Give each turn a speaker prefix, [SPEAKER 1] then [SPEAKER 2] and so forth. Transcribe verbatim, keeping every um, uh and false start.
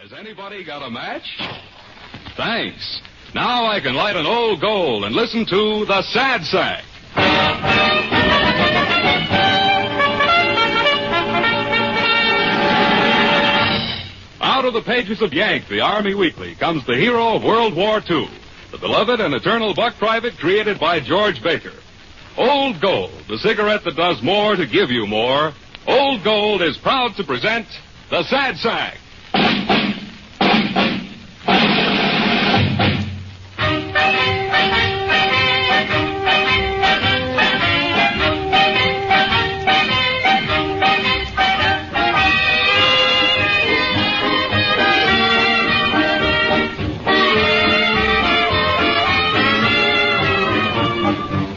[SPEAKER 1] Has anybody got a match? Thanks. Now I can light an Old Gold and listen to the Sad Sack. Out of the pages of Yank, the Army Weekly, comes the hero of World War Two, the beloved and eternal buck private created by George Baker. Old Gold, the cigarette that does more to give you more. Old Gold is proud to present the Sad Sack.